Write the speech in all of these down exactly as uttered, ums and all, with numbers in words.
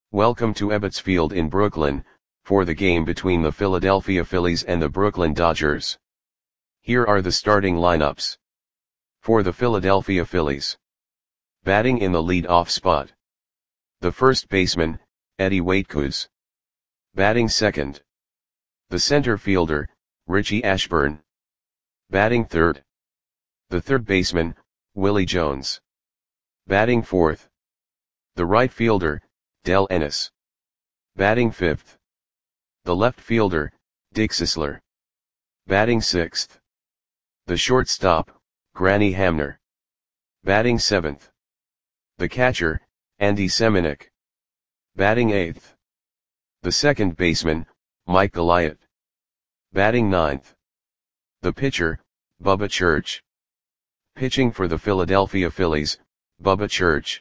Welcome to Ebbets Field in Brooklyn, for the game between the Philadelphia Phillies and the Brooklyn Dodgers. Here are the starting lineups. For the Philadelphia Phillies. Batting in the lead-off spot. The first baseman, Eddie Waitkus. Batting second. The center fielder, Richie Ashburn. Batting third. The third baseman, Willie Jones. Batting fourth. The right fielder, Del Ennis. Batting fifth. The left fielder, Dick Sisler. Batting sixth. The shortstop, Granny Hamner. Batting seventh. The catcher, Andy Semenuk. Batting eighth. The second baseman, Mike Goliath. Batting ninth. The pitcher, Bubba Church. Pitching for the Philadelphia Phillies, Bubba Church.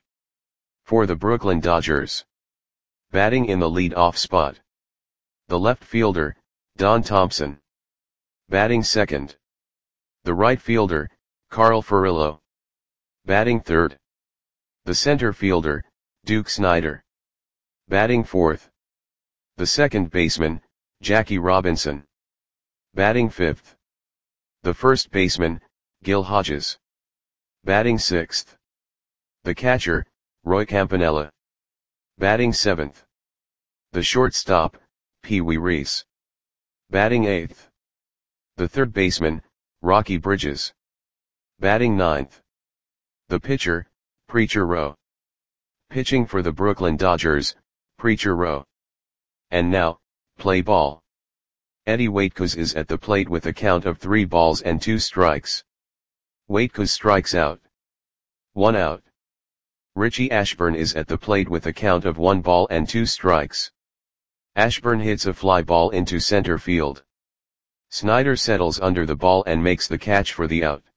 For the Brooklyn Dodgers. Batting in the lead-off spot. The left fielder, Don Thompson. Batting second. The right fielder, Carl Furillo. Batting third. The center fielder, Duke Snider. Batting fourth. The second baseman, Jackie Robinson. Batting fifth. The first baseman, Gil Hodges. Batting sixth. The catcher, Roy Campanella. Batting seventh. The shortstop, Pee Wee Reese. Batting eighth. The third baseman, Rocky Bridges. Batting ninth. The pitcher, Preacher Rowe. Pitching for the Brooklyn Dodgers, Preacher Rowe. And now, play ball. Eddie Waitkus is at the plate with a count of three balls and two strikes. Waitkus strikes out. One out. Richie Ashburn is at the plate with a count of one ball and two strikes. Ashburn hits a fly ball into center field. Snider settles under the ball and makes the catch for the out.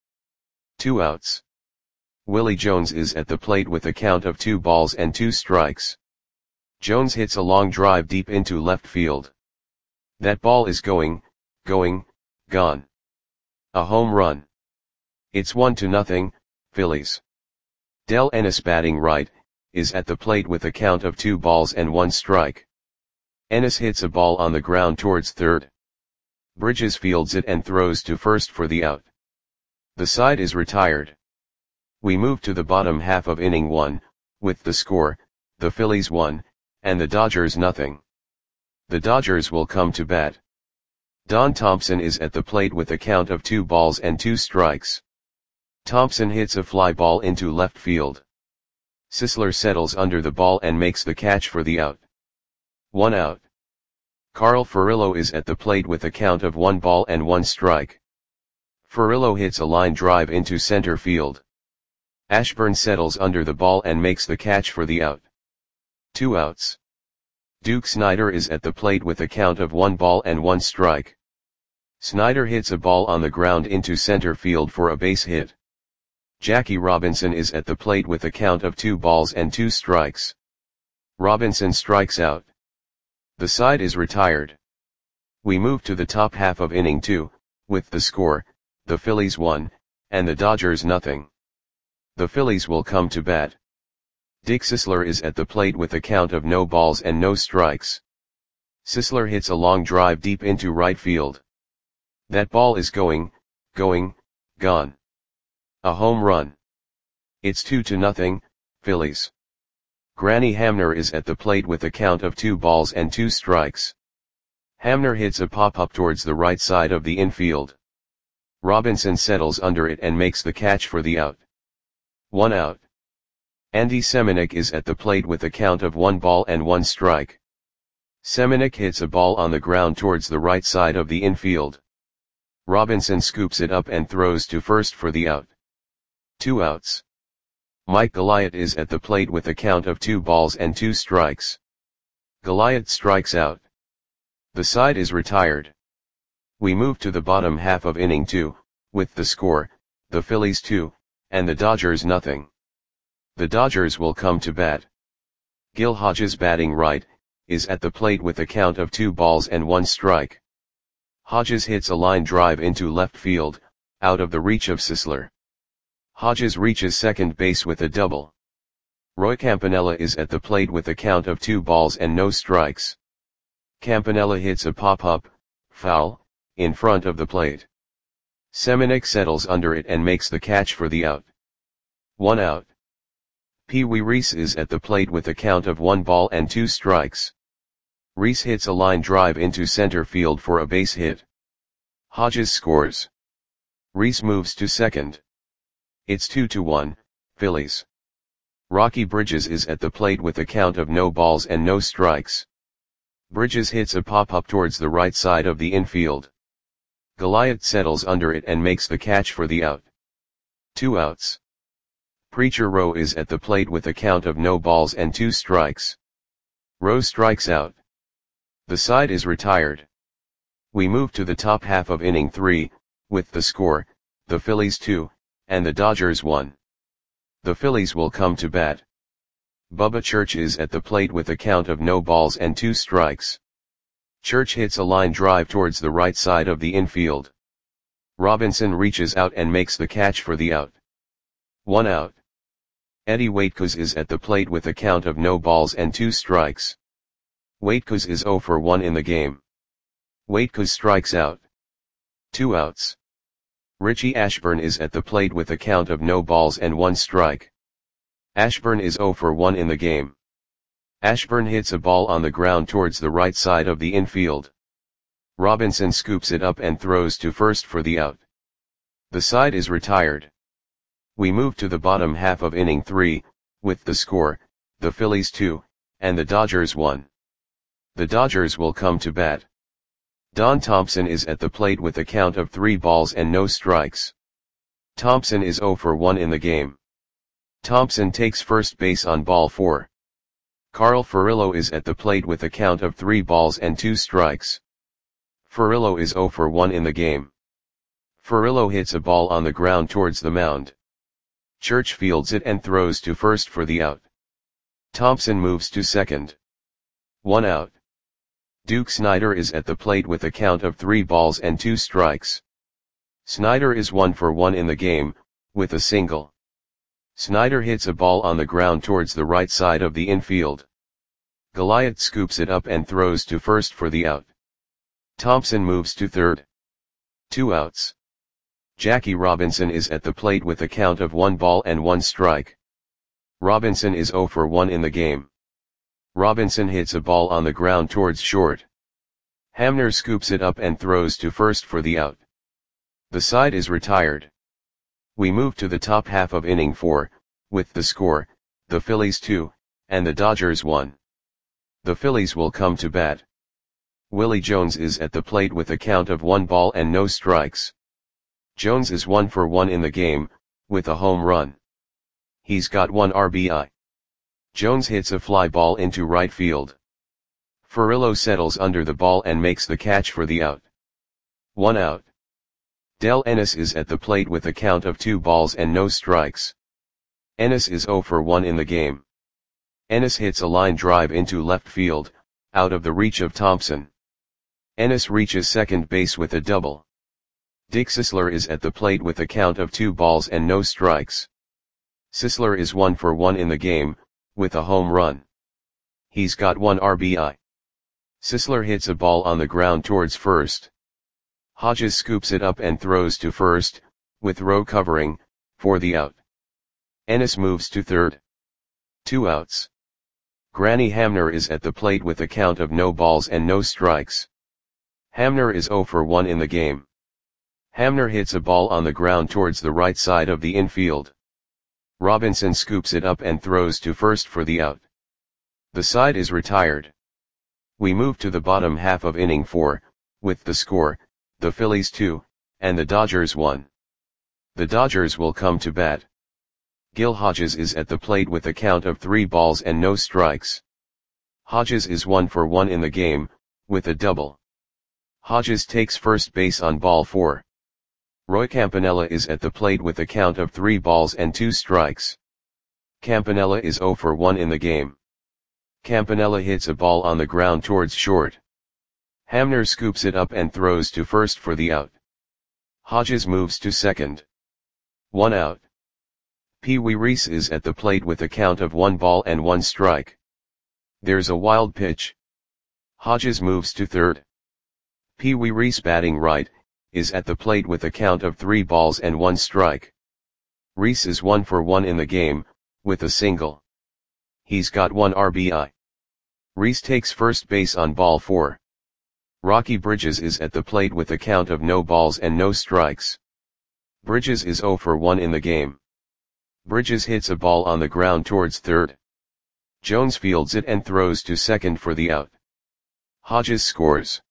Two outs. Willie Jones is at the plate with a count of two balls and two strikes. Jones hits a long drive deep into left field. That ball is going, going, gone. A home run. It's one to nothing, Phillies. Del Ennis, batting right, is at the plate with a count of two balls and one strike. Ennis hits a ball on the ground towards third. Bridges fields it and throws to first for the out. The side is retired. We move to the bottom half of inning one, with the score, the Phillies one, and the Dodgers nothing. The Dodgers will come to bat. Don Thompson is at the plate with a count of two balls and two strikes. Thompson hits a fly ball into left field. Sisler settles under the ball and makes the catch for the out. One out. Carl Furillo is at the plate with a count of one ball and one strike. Furillo hits a line drive into center field. Ashburn settles under the ball and makes the catch for the out. Two outs. Duke Snider is at the plate with a count of one ball and one strike. Snider hits a ball on the ground into center field for a base hit. Jackie Robinson is at the plate with a count of two balls and two strikes. Robinson strikes out. The side is retired. We move to the top half of inning two, with the score, the Phillies one, and the Dodgers nothing. The Phillies will come to bat. Dick Sisler is at the plate with a count of no balls and no strikes. Sisler hits a long drive deep into right field. That ball is going, going, gone. A home run. It's two to nothing, Phillies. Granny Hamner is at the plate with a count of two balls and two strikes. Hamner hits a pop-up towards the right side of the infield. Robinson settles under it and makes the catch for the out. One out. Andy Semenuk is at the plate with a count of one ball and one strike. Semenuk hits a ball on the ground towards the right side of the infield. Robinson scoops it up and throws to first for the out. Two outs. Mike Goliath is at the plate with a count of two balls and two strikes. Goliath strikes out. The side is retired. We move to the bottom half of inning two, with the score, the Phillies two, and the Dodgers nothing. The Dodgers will come to bat. Gil Hodges, batting right, is at the plate with a count of two balls and one strike. Hodges hits a line drive into left field, out of the reach of Sisler. Hodges reaches second base with a double. Roy Campanella is at the plate with a count of two balls and no strikes. Campanella hits a pop-up, foul, in front of the plate. Semenuk settles under it and makes the catch for the out. One out. Pee Wee Reese is at the plate with a count of one ball and two strikes. Reese hits a line drive into center field for a base hit. Hodges scores. Reese moves to second. It's two to one, Phillies. Rocky Bridges is at the plate with a count of no balls and no strikes. Bridges hits a pop-up towards the right side of the infield. Goliath settles under it and makes the catch for the out. Two outs. Preacher Rowe is at the plate with a count of no balls and two strikes. Rowe strikes out. The side is retired. We move to the top half of inning three, with the score, the Phillies two, and the Dodgers one. The Phillies will come to bat. Bubba Church is at the plate with a count of no balls and two strikes. Church hits a line drive towards the right side of the infield. Robinson reaches out and makes the catch for the out. One out. Eddie Waitkos is at the plate with a count of no balls and two strikes. Waitkos is oh for one in the game. Waitkos strikes out. Two outs. Richie Ashburn is at the plate with a count of no balls and one strike. Ashburn is oh for one in the game. Ashburn hits a ball on the ground towards the right side of the infield. Robinson scoops it up and throws to first for the out. The side is retired. We move to the bottom half of inning three, with the score, the Phillies two, and the Dodgers one. The Dodgers will come to bat. Don Thompson is at the plate with a count of three balls and no strikes. Thompson is oh for one in the game. Thompson takes first base on ball four. Carl Furillo is at the plate with a count of three balls and two strikes. Furillo is oh for one in the game. Furillo hits a ball on the ground towards the mound. Church fields it and throws to first for the out. Thompson moves to second. One out. Duke Snider is at the plate with a count of three balls and two strikes. Snider is one for one in the game, with a single. Snider hits a ball on the ground towards the right side of the infield. Goliath scoops it up and throws to first for the out. Thompson moves to third. Two outs. Jackie Robinson is at the plate with a count of one ball and one strike. Robinson is oh for one in the game. Robinson hits a ball on the ground towards short. Hamner scoops it up and throws to first for the out. The side is retired. We move to the top half of inning four, with the score, the Phillies two, and the Dodgers one. The Phillies will come to bat. Willie Jones is at the plate with a count of one ball and no strikes. Jones is one for one in the game, with a home run. He's got one R B I. Jones hits a fly ball into right field. Furillo settles under the ball and makes the catch for the out. One out. Del Ennis is at the plate with a count of two balls and no strikes. Ennis is oh for one in the game. Ennis hits a line drive into left field, out of the reach of Thompson. Ennis reaches second base with a double. Dick Sisler is at the plate with a count of two balls and no strikes. Sisler is one for one in the game, with a home run. He's got one R B I. Sisler hits a ball on the ground towards first. Hodges scoops it up and throws to first, with Rowe covering, for the out. Ennis moves to third. Two outs. Granny Hamner is at the plate with a count of no balls and no strikes. Hamner is oh for one in the game. Hamner hits a ball on the ground towards the right side of the infield. Robinson scoops it up and throws to first for the out. The side is retired. We move to the bottom half of inning four, with the score, the Phillies two, and the Dodgers one. The Dodgers will come to bat. Gil Hodges is at the plate with a count of three balls and no strikes. Hodges is one for one in the game, with a double. Hodges takes first base on ball four. Roy Campanella is at the plate with a count of three balls and two strikes. Campanella is oh for one in the game. Campanella hits a ball on the ground towards short. Hamner scoops it up and throws to first for the out. Hodges moves to second. One out. Pee Wee Reese is at the plate with a count of one ball and one strike. There's a wild pitch. Hodges moves to third. Pee Wee Reese, batting right, is at the plate with a count of three balls and one strike. Reese is one for one in the game, with a single. He's got one R B I. Reese takes first base on ball four. Rocky Bridges is at the plate with a count of no balls and no strikes. Bridges is zero for one in the game. Bridges hits a ball on the ground towards third. Jones fields it and throws to second for the out. Hodges scores.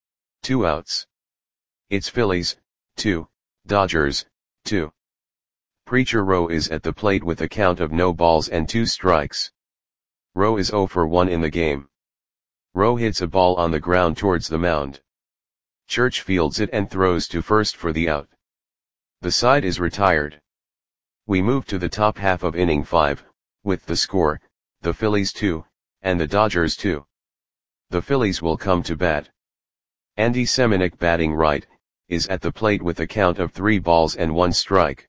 Two outs. It's Phillies, two, Dodgers, two. Preacher Rowe is at the plate with a count of no balls and two strikes. Rowe is zero for one in the game. Rowe hits a ball on the ground towards the mound. Church fields it and throws to first for the out. The side is retired. We move to the top half of inning five, with the score, the Phillies two, and the Dodgers two. The Phillies will come to bat. Andy Semenuk, batting right, is at the plate with a count of three balls and one strike.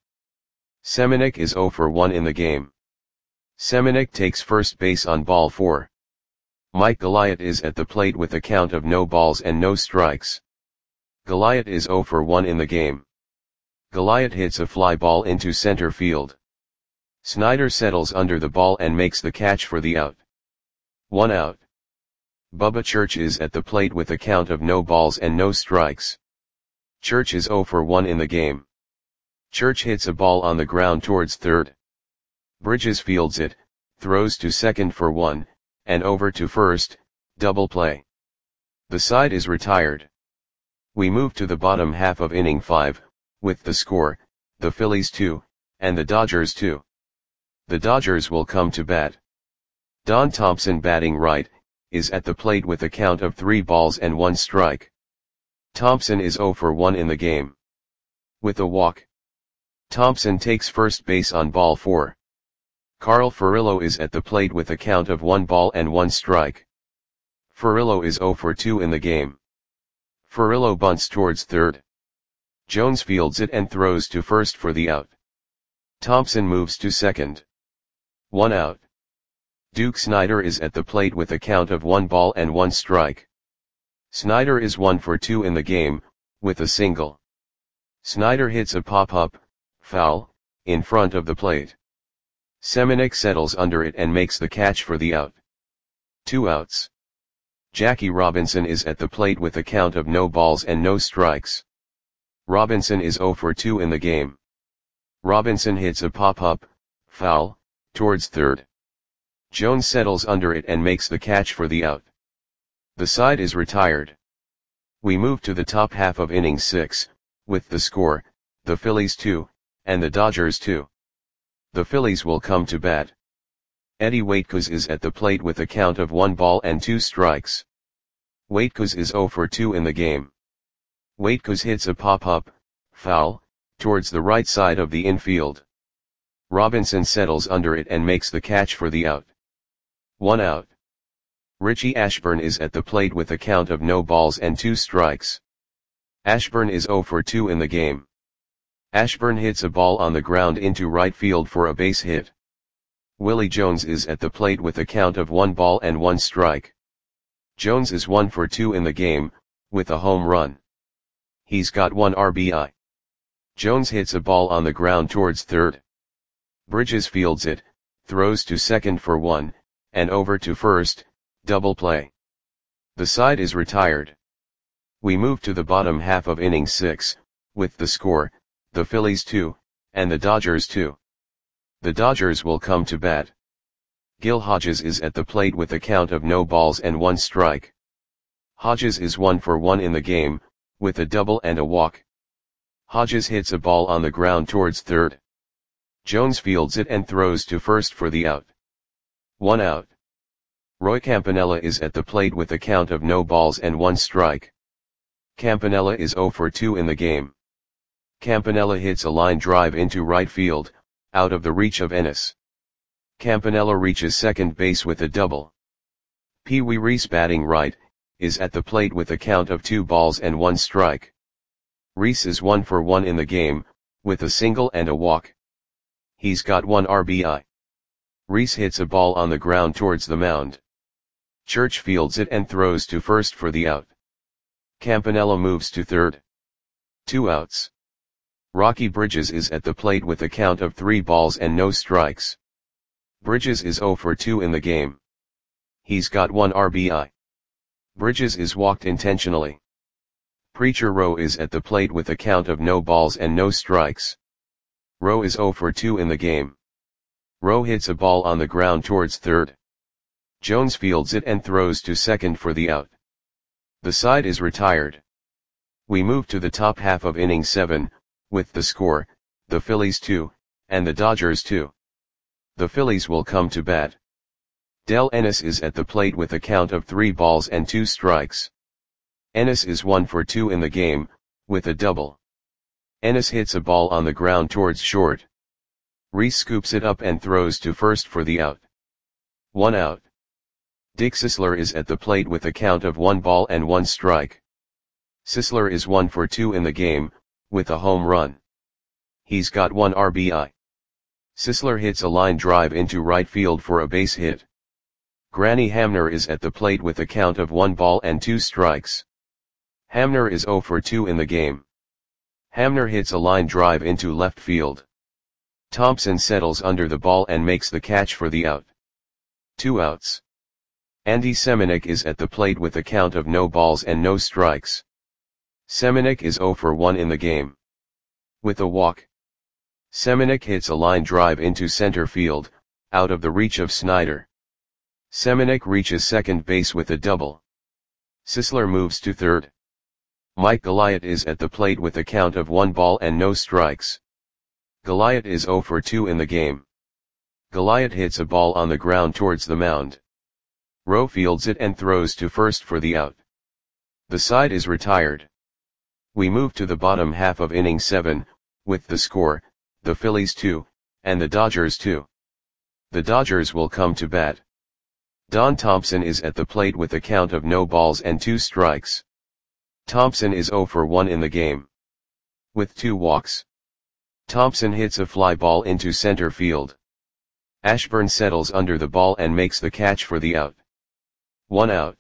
Semenuk is zero for one in the game. Semenuk takes first base on ball four. Mike Goliath is at the plate with a count of no balls and no strikes. Goliath is zero for one in the game. Goliath hits a fly ball into center field. Snyder settles under the ball and makes the catch for the out. One out. Bubba Church is at the plate with a count of no balls and no strikes. Church is zero for one in the game. Church hits a ball on the ground towards third. Bridges fields it, throws to second for one, and over to first, double play. The side is retired. We move to the bottom half of inning five, with the score, the Phillies two, and the Dodgers two. The Dodgers will come to bat. Don Thompson, batting right, is at the plate with a count of three balls and one strike. Thompson is zero for one in the game. With a walk. Thompson takes first base on ball four. Carl Furillo is at the plate with a count of one ball and one strike. Furillo is zero for two in the game. Furillo bunts towards third. Jones fields it and throws to first for the out. Thompson moves to second. One out. Duke Snider is at the plate with a count of one ball and one strike. Snider is one for two in the game, with a single. Snider hits a pop-up, foul, in front of the plate. Semenuk settles under it and makes the catch for the out. Two outs. Jackie Robinson is at the plate with a count of no balls and no strikes. Robinson is zero for two in the game. Robinson hits a pop-up, foul, towards third. Jones settles under it and makes the catch for the out. The side is retired. We move to the top half of inning six, with the score, the Phillies two, and the Dodgers two. The Phillies will come to bat. Eddie Waitkos is at the plate with a count of one ball and two strikes. Waitkos is zero for two in the game. Waitkos hits a pop-up, foul, towards the right side of the infield. Robinson settles under it and makes the catch for the out. One out. Richie Ashburn is at the plate with a count of no balls and two strikes. Ashburn is zero for two in the game. Ashburn hits a ball on the ground into right field for a base hit. Willie Jones is at the plate with a count of one ball and one strike. Jones is one for two in the game, with a home run. He's got one R B I. Jones hits a ball on the ground towards third. Bridges fields it, throws to second for one, and over to first, double play. The side is retired. We move to the bottom half of inning six, with the score, the Phillies two, and the Dodgers two. The Dodgers will come to bat. Gil Hodges is at the plate with a count of no balls and one strike. Hodges is one for one in the game, with a double and a walk. Hodges hits a ball on the ground towards third. Jones fields it and throws to first for the out. One out. Roy Campanella is at the plate with a count of no balls and one strike. Campanella is zero for two in the game. Campanella hits a line drive into right field, out of the reach of Ennis. Campanella reaches second base with a double. Pee Wee Reese, batting right, is at the plate with a count of two balls and one strike. Reese is one for one in the game, with a single and a walk. He's got one R B I. Reese hits a ball on the ground towards the mound. Church fields it and throws to first for the out. Campanella moves to third. Two outs. Rocky Bridges is at the plate with a count of three balls and no strikes. Bridges is oh for two in the game. He's got one R B I. Bridges is walked intentionally. Preacher Rowe is at the plate with a count of no balls and no strikes. Rowe is oh for two in the game. Rowe hits a ball on the ground towards third. Jones fields it and throws to second for the out. The side is retired. We move to the top half of inning seven, with the score, the Phillies two, and the Dodgers two. The Phillies will come to bat. Del Ennis is at the plate with a count of three balls and two strikes. Ennis is one for two in the game, with a double. Ennis hits a ball on the ground towards short. Reese scoops it up and throws to first for the out. One out. Dick Sisler is at the plate with a count of one ball and one strike. Sisler is one for two in the game, with a home run. He's got one R B I. Sisler hits a line drive into right field for a base hit. Granny Hamner is at the plate with a count of one ball and two strikes. Hamner is oh for two in the game. Hamner hits a line drive into left field. Thompson settles under the ball and makes the catch for the out. Two outs. Andy Semenuk is at the plate with a count of no balls and no strikes. Semenuk is oh for one in the game. With a walk. Semenuk hits a line drive into center field, out of the reach of Snyder. Semenuk reaches second base with a double. Sisler moves to third. Mike Goliath is at the plate with a count of one ball and no strikes. Goliath is oh for two in the game. Goliath hits a ball on the ground towards the mound. Rowe fields it and throws to first for the out. The side is retired. We move to the bottom half of inning seven, with the score, the Phillies two, and the Dodgers two. The Dodgers will come to bat. Don Thompson is at the plate with a count of no balls and two strikes. Thompson is oh for one in the game. With two walks. Thompson hits a fly ball into center field. Ashburn settles under the ball and makes the catch for the out. One out.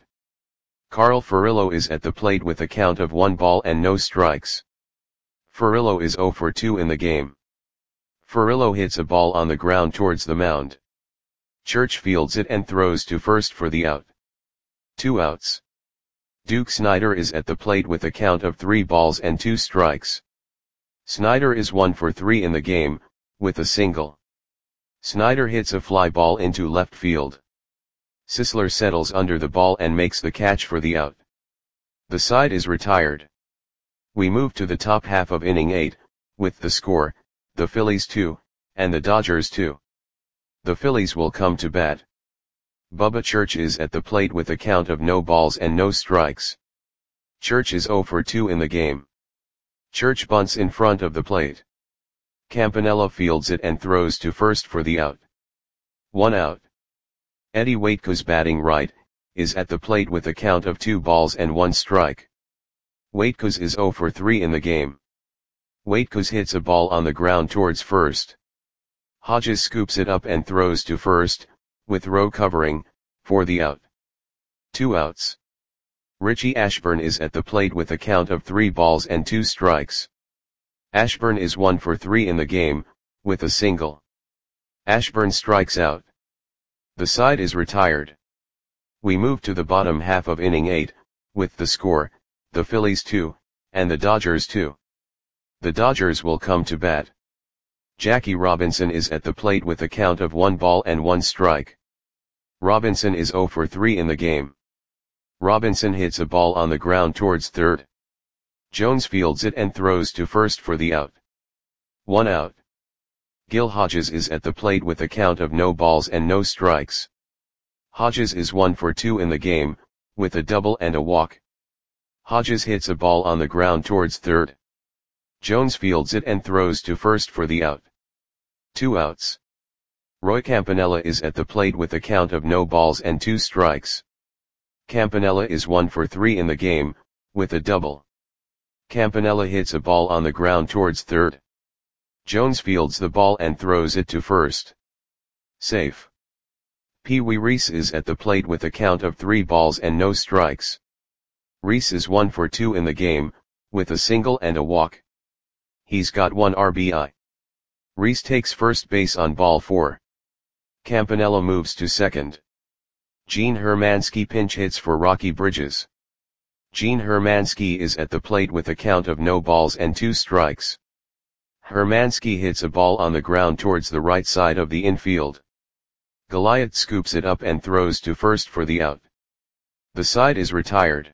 Carl Furillo is at the plate with a count of one ball and no strikes. Furillo is oh for two in the game. Furillo hits a ball on the ground towards the mound. Church fields it and throws to first for the out. Two outs. Duke Snyder is at the plate with a count of three balls and two strikes. Snyder is one for three in the game, with a single. Snyder hits a fly ball into left field. Sisler settles under the ball and makes the catch for the out. The side is retired. We move to the top half of inning eight, with the score, the Phillies two, and the Dodgers two. The Phillies will come to bat. Bubba Church is at the plate with a count of no balls and no strikes. Church is oh for two in the game. Church bunts in front of the plate. Campanella fields it and throws to first for the out. One out. Eddie Waitkus, batting right, is at the plate with a count of two balls and one strike. Waitkus is oh for three in the game. Waitkus hits a ball on the ground towards first. Hodges scoops it up and throws to first, with Rowe covering, for the out. Two outs. Richie Ashburn is at the plate with a count of three balls and two strikes. Ashburn is one for three in the game, with a single. Ashburn strikes out. The side is retired. We move to the bottom half of inning eight, with the score, the Phillies two, and the Dodgers two. The Dodgers will come to bat. Jackie Robinson is at the plate with a count of one ball and one strike. Robinson is oh for three in the game. Robinson hits a ball on the ground towards third. Jones fields it and throws to first for the out. One out. Gil Hodges is at the plate with a count of no balls and no strikes. Hodges is one for two in the game, with a double and a walk. Hodges hits a ball on the ground towards third. Jones fields it and throws to first for the out. Two outs. Roy Campanella is at the plate with a count of no balls and two strikes. Campanella is one for three in the game, with a double. Campanella hits a ball on the ground towards third. Jones fields the ball and throws it to first. Safe. Pee Wee Reese is at the plate with a count of three balls and no strikes. Reese is one for two in the game, with a single and a walk. He's got one R B I. Reese takes first base on ball four. Campanella moves to second. Gene Hermansky pinch hits for Rocky Bridges. Gene Hermansky is at the plate with a count of no balls and two strikes. Hermansky hits a ball on the ground towards the right side of the infield. Goliath scoops it up and throws to first for the out. The side is retired.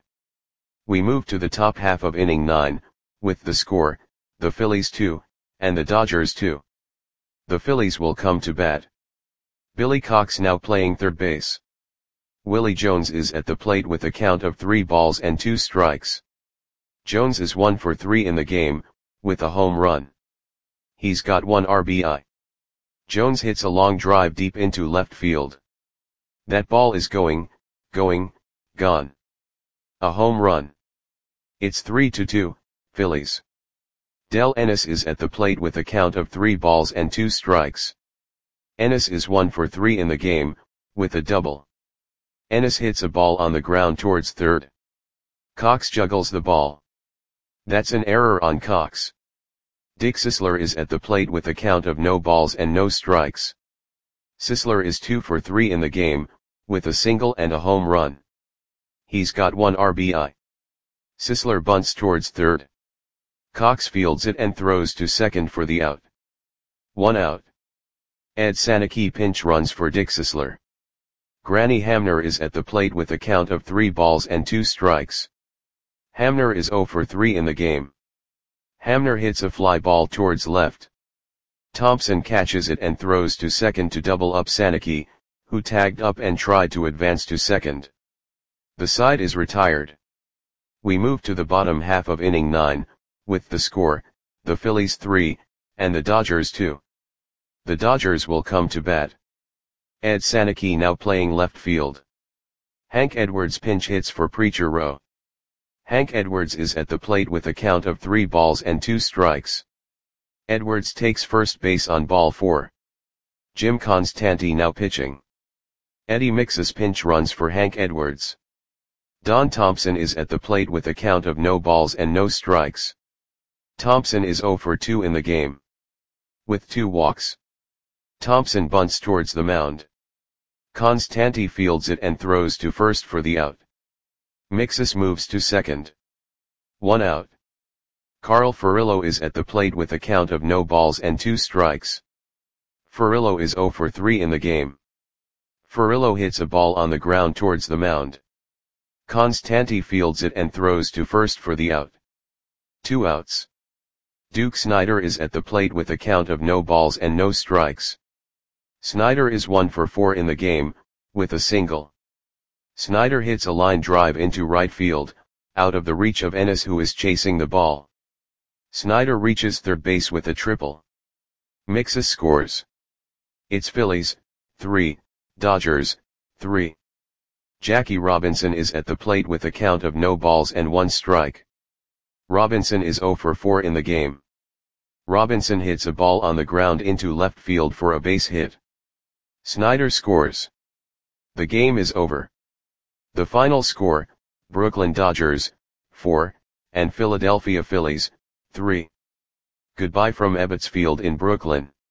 We move to the top half of inning nine, with the score, the Phillies two, and the Dodgers two. The Phillies will come to bat. Billy Cox now playing third base. Willie Jones is at the plate with a count of three balls and two strikes. Jones is one for three in the game, with a home run. He's got one R B I. Jones hits a long drive deep into left field. That ball is going, going, gone. A home run. It's three to two, Phillies. Del Ennis is at the plate with a count of three balls and two strikes. Ennis is one for three in the game, with a double. Ennis hits a ball on the ground towards third. Cox juggles the ball. That's an error on Cox. Dick Sisler is at the plate with a count of no balls and no strikes. Sisler is two for three in the game, with a single and a home run. He's got one R B I. Sisler bunts towards third. Cox fields it and throws to second for the out. One out. Ed Sanicki pinch runs for Dick Sisler. Granny Hamner is at the plate with a count of three balls and two strikes. Hamner is zero for three in the game. Hamner hits a fly ball towards left. Thompson catches it and throws to second to double up Sanicki, who tagged up and tried to advance to second. The side is retired. We move to the bottom half of inning nine, with the score, the Phillies three, and the Dodgers two. The Dodgers will come to bat. Ed Sanicki now playing left field. Hank Edwards pinch hits for Preacher Row. Hank Edwards is at the plate with a count of three balls and two strikes. Edwards takes first base on ball four. Jim Constanti now pitching. Eddie Mixus pinch runs for Hank Edwards. Don Thompson is at the plate with a count of no balls and no strikes. Thompson is zero for two in the game. With two walks. Thompson bunts towards the mound. Constanti fields it and throws to first for the out. Mixus moves to second. One out. Carl Furillo is at the plate with a count of no balls and two strikes. Furillo is zero for three in the game. Furillo hits a ball on the ground towards the mound. Constanti fields it and throws to first for the out. Two outs. Duke Snider is at the plate with a count of no balls and no strikes. Snider is one for four in the game, with a single. Snider hits a line drive into right field, out of the reach of Ennis, who is chasing the ball. Snider reaches third base with a triple. Mixus scores. It's Phillies, three, Dodgers, three. Jackie Robinson is at the plate with a count of no balls and one strike. Robinson is zero for four in the game. Robinson hits a ball on the ground into left field for a base hit. Snider scores. The game is over. The final score, Brooklyn Dodgers, four, and Philadelphia Phillies, three. Goodbye from Ebbets Field in Brooklyn.